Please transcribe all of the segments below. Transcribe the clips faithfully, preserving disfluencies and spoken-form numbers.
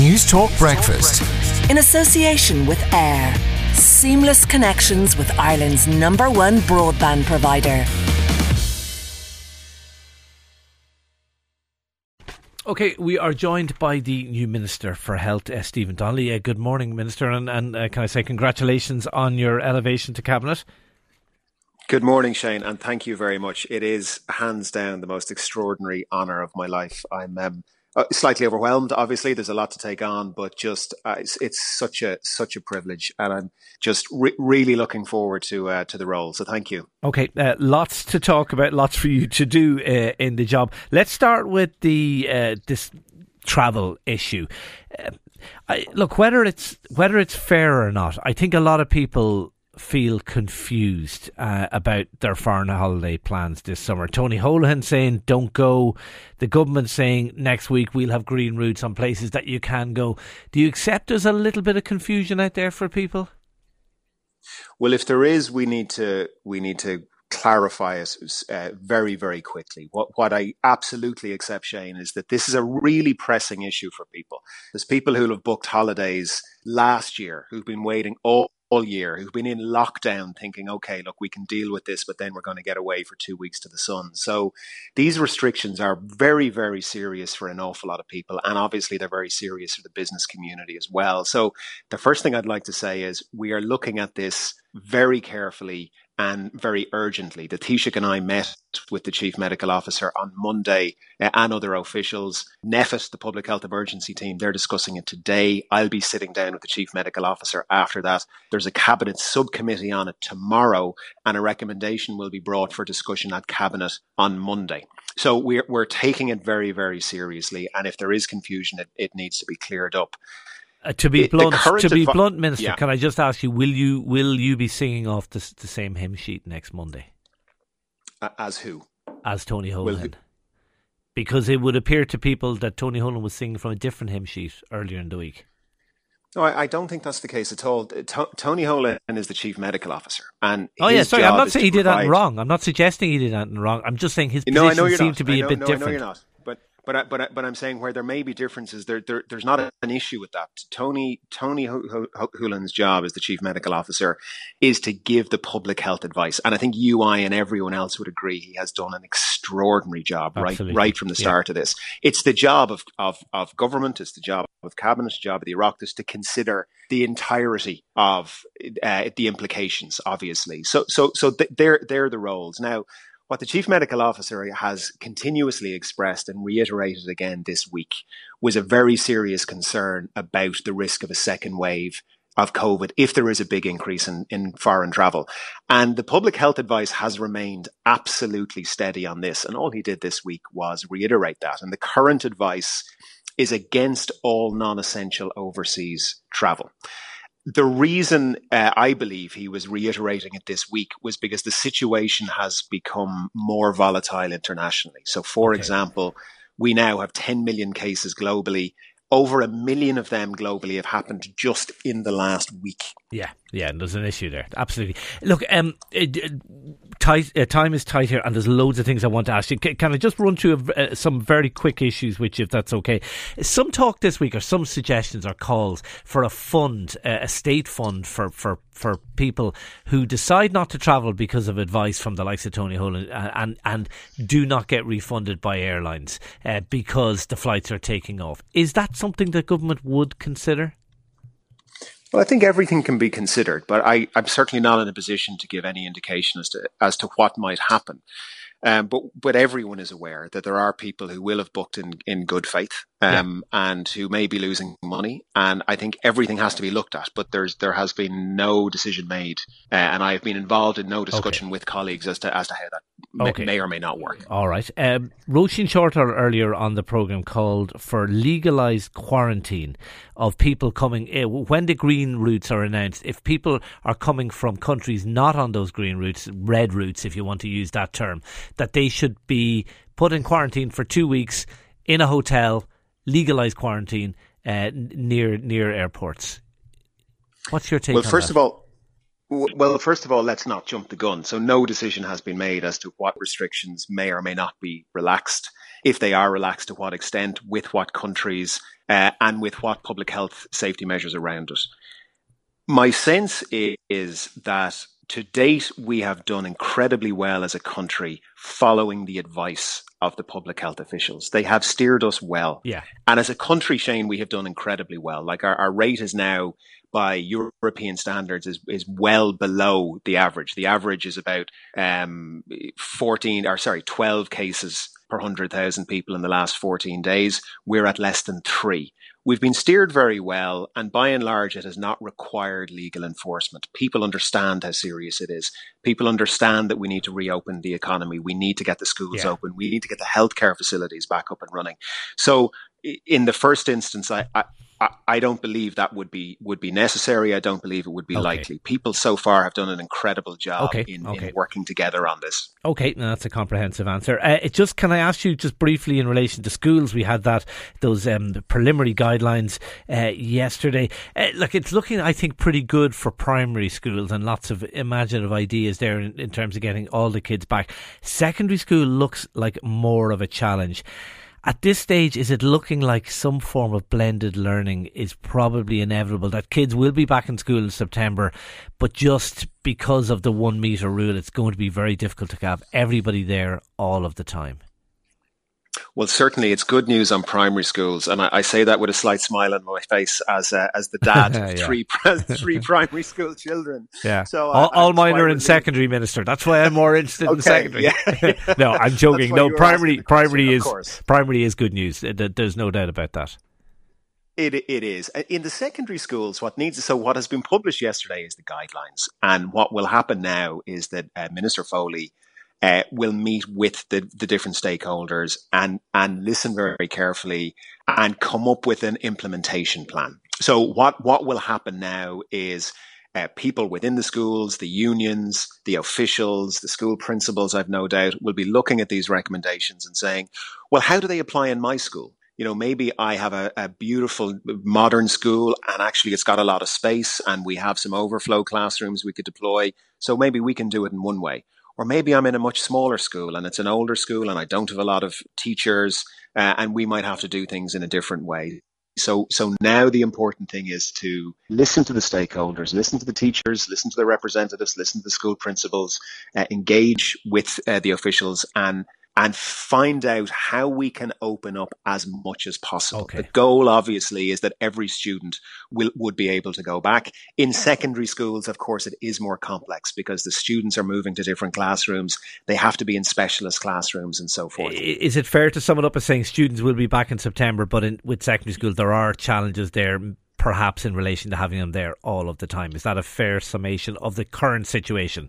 News Talk Breakfast. In association with Air. Seamless connections with Ireland's number one broadband provider. Okay, we are joined by the new Minister for Health, uh, Stephen Donnelly. Uh, good morning, Minister, and, and uh, can I say congratulations on your elevation to Cabinet? Good morning, Shane, and thank you very much. It is hands down the most extraordinary honour of my life. I'm um, uh, slightly overwhelmed. Obviously, there's a lot to take on, but just uh, it's, it's such a such a privilege, and I'm just re- really looking forward to uh, to the role. So, thank you. Okay, uh, lots to talk about, lots for you to do uh, in the job. Let's start with the uh, this travel issue. Uh, I, look, whether it's whether it's fair or not, I think a lot of people feel confused uh, about their foreign holiday plans this summer. Tony Holohan saying don't go, the government saying next week we'll have green routes on places that you can go. Do you accept there's a little bit of confusion out there for people? Well, if there is, we need to we need to clarify it uh, very, very quickly. What what I absolutely accept, Shane, is that this is a really pressing issue for people. There's people who have booked holidays last year who've been waiting all all year, who've been in lockdown thinking, okay, look, we can deal with this, but then we're going to get away for two weeks to the sun. So these restrictions are very, very serious for an awful lot of people. And obviously they're very serious for the business community as well. So the first thing I'd like to say is we are looking at this very carefully and very urgently. The Taoiseach and I met with the Chief Medical Officer on Monday uh, and other officials. NEFIT, the Public Health Emergency Team, they're discussing it today. I'll be sitting down with the Chief Medical Officer after that. There's a Cabinet subcommittee on it tomorrow, and a recommendation will be brought for discussion at Cabinet on Monday. So we're, we're taking it very, very seriously. And if there is confusion, it, it needs to be cleared up. Uh, to be it, blunt, to be advi- blunt, Minister, yeah. can I just ask you, will you will you be singing off the, the same hymn sheet next Monday? Uh, as who? As Tony Will Holohan. who? Because it would appear to people that Tony Holohan was singing from a different hymn sheet earlier in the week. No, I, I don't think that's the case at all. T- Tony Holohan is the Chief Medical Officer. And oh, yeah, sorry, I'm not saying he did provide... anything wrong. I'm not suggesting he did anything wrong. I'm just saying his no, position seemed not. to be know, a bit no, different. I know you're not. But but I, but I, but I'm saying where there may be differences, there, there there's not an issue with that. Tony Tony Holohan's job as the Chief Medical Officer is to give the public health advice, and I think you, I, and everyone else would agree he has done an extraordinary job right Absolutely. right from the start yeah. of this. It's the job of, of of government, it's the job of Cabinet, it's the job of the Oireachtas to consider the entirety of uh, the implications. Obviously, so so so th- they're they're the roles now. What the Chief Medical Officer has continuously expressed and reiterated again this week was a very serious concern about the risk of a second wave of COVID if there is a big increase in, in foreign travel. And the public health advice has remained absolutely steady on this. And all he did this week was reiterate that. And the current advice is against all non-essential overseas travel. The reason uh, I believe he was reiterating it this week was because the situation has become more volatile internationally. So, for okay. example, we now have ten million cases globally. Over a million of them globally have happened just in the last week. Yeah, yeah, and there's an issue there. Absolutely. Look, um, it, it, tight, uh, time is tight here, and there's loads of things I want to ask you. Can, can I just run through uh, some very quick issues with you, if that's okay? Some talk this week, or some suggestions or calls for a fund, uh, a state fund for, for, for people who decide not to travel because of advice from the likes of Tony Holohan and, and, and do not get refunded by airlines uh, because the flights are taking off. Is that something the government would consider? Well, I think everything can be considered, but I, I'm certainly not in a position to give any indication as to as to what might happen. Um, but but everyone is aware that there are people who will have booked in, in good faith um, yeah. and who may be losing money. And I think everything has to be looked at. But there's there has been no decision made, uh, and I have been involved in no discussion okay. with colleagues as to as to how that okay. may, may or may not work. All right. Um, Roisin Shortall earlier on the programme called for legalised quarantine of people coming in. When the green routes are announced, if people are coming from countries not on those green routes, red routes if you want to use that term, that they should be put in quarantine for two weeks in a hotel, legalised quarantine uh, near near airports. What's your take well, on first that? of all, Well, first of all, let's not jump the gun. So no decision has been made as to what restrictions may or may not be relaxed. If they are relaxed, to what extent, with what countries, uh, and with what public health safety measures around it. My sense is that to date, we have done incredibly well as a country following the advice of the public health officials. They have steered us well. Yeah. And as a country, Shane, we have done incredibly well. Like our, our rate is now, by European standards, is, is well below the average. The average is about um, fourteen, or sorry, twelve cases per one hundred thousand people in the last fourteen days. We're at less than three. We've been steered very well, and by and large, it has not required legal enforcement. People understand how serious it is. People understand that we need to reopen the economy. We need to get the schools yeah. open. We need to get the healthcare facilities back up and running. So in the first instance, I, I, I don't believe that would be would be necessary. I don't believe it would be okay. likely. People so far have done an incredible job okay. In, okay. in working together on this. Okay, no, that's a comprehensive answer. Uh, it just can I ask you just briefly in relation to schools? We had that those um, preliminary guidelines uh, yesterday. Uh, look, it's looking, I think, pretty good for primary schools, and lots of imaginative ideas there in, in terms of getting all the kids back. Secondary school looks like more of a challenge. At this stage, is it looking like some form of blended learning is probably inevitable, that kids will be back in school in September, but just because of the one metre rule, it's going to be very difficult to have everybody there all of the time? Well, certainly it's good news on primary schools, and I, I say that with a slight smile on my face as uh, as the dad of yeah. three three primary school children. Yeah, so all, uh, all mine are in secondary, Minister. That's why I'm more interested okay, in secondary. Yeah. No, I'm joking. No, primary primary question, is primary is good news. There's no doubt about that. It it is. In the secondary schools, what needs so what has been published yesterday is the guidelines, and what will happen now is that uh, Minister Foley Uh, will meet with the, the different stakeholders and, and listen very carefully and come up with an implementation plan. So what, what will happen now is uh, people within the schools, the unions, the officials, the school principals, I've no doubt, will be looking at these recommendations and saying, well, how do they apply in my school? You know, maybe I have a, a beautiful modern school and actually it's got a lot of space and we have some overflow classrooms we could deploy. So maybe we can do it in one way. Or maybe I'm in a much smaller school and it's an older school and I don't have a lot of teachers uh, and we might have to do things in a different way. So so now the important thing is to listen to the stakeholders, listen to the teachers, listen to the representatives, listen to the school principals, uh, engage with uh, the officials and and find out how we can open up as much as possible. Okay. The goal, obviously, is that every student will would be able to go back. In secondary schools, of course, it is more complex because the students are moving to different classrooms. They have to be in specialist classrooms and so forth. Is it fair to sum it up as saying students will be back in September, but in, with secondary schools, there are challenges there, perhaps in relation to having them there all of the time? Is that a fair summation of the current situation?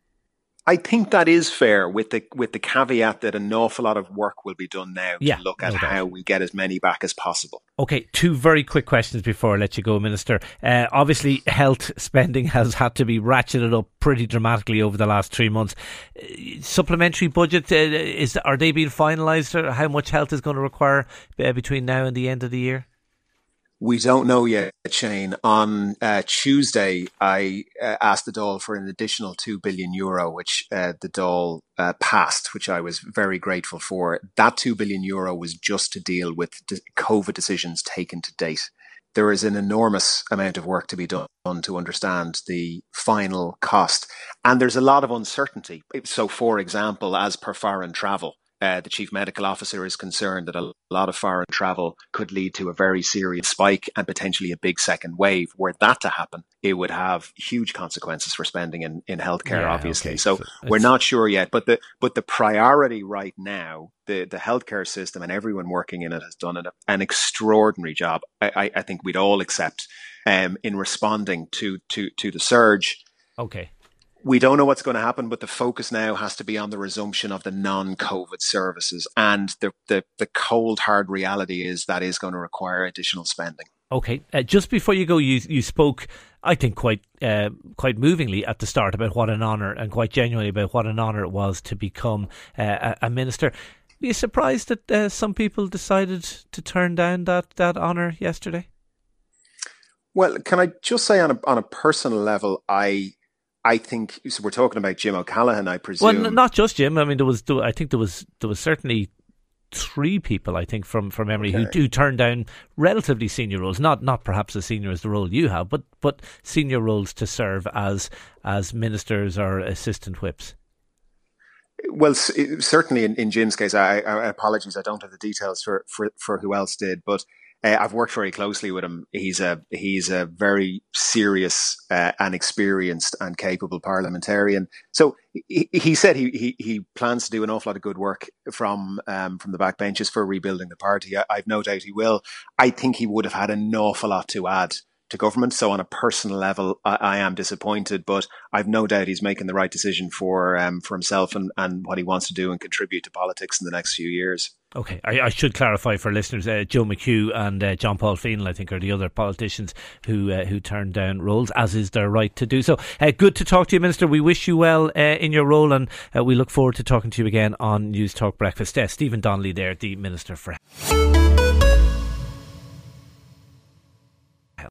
I think that is fair, with the with the caveat that an awful lot of work will be done now to yeah, look at no how we get as many back as possible. Okay, two very quick questions before I let you go, Minister. Uh, obviously, health spending has had to be ratcheted up pretty dramatically over the last three months. Uh, supplementary budget, uh, is are they being finalised? Or how much health is going to require uh, between now and the end of the year? We don't know yet, Shane. On uh, Tuesday, I uh, asked the Dáil for an additional two billion euro, which uh, the Dáil uh, passed, which I was very grateful for. That two billion euro was just to deal with de- COVID decisions taken to date. There is an enormous amount of work to be done to understand the final cost. And there's a lot of uncertainty. So, for example, as per foreign travel, Uh, the chief medical officer is concerned that a lot of foreign travel could lead to a very serious spike and potentially a big second wave. Were that to happen, it would have huge consequences for spending in, in healthcare, yeah, obviously. Okay. So, so we're not sure yet. But the but the priority right now, the, the healthcare system and everyone working in it has done an, an extraordinary job. I, I, I think we'd all accept um, in responding to, to, to the surge. Okay. We don't know what's going to happen, but the focus now has to be on the resumption of the non-COVID services. And the, the, the cold, hard reality is that is going to require additional spending. Okay. Uh, just before you go, you you spoke, I think, quite uh, quite movingly at the start about what an honour, and quite genuinely about what an honour it was to become uh, a, a minister. Were you surprised that uh, some people decided to turn down that, that honour yesterday? Well, can I just say on a, on a personal level, I... I think so. We're talking about Jim O'Callaghan, I presume. Well, not just Jim. I mean, there was. I think there was. There was certainly three people, I think, from, from memory, okay. who do turn down relatively senior roles, not not perhaps as senior as the role you have, but but senior roles to serve as as ministers or assistant whips. Well, certainly in, in Jim's case, I, I apologies, I don't have the details for, for, for who else did, but uh, I've worked very closely with him. He's a he's a very serious uh, and experienced and capable parliamentarian. So he, he said he, he he plans to do an awful lot of good work from um, from the backbenches for rebuilding the party. I, I've no doubt he will. I think he would have had an awful lot to add to government. So on a personal level, I, I am disappointed, but I've no doubt he's making the right decision for um, for himself and, and what he wants to do and contribute to politics in the next few years. Okay, I, I should clarify for listeners, uh, Joe McHugh and uh, John Paul Feenan, I think, are the other politicians who uh, who turned down roles, as is their right to do so. Uh, good to talk to you, Minister. We wish you well uh, in your role, and uh, we look forward to talking to you again on News Talk Breakfast. Uh, Stephen Donnelly there, the Minister for Health.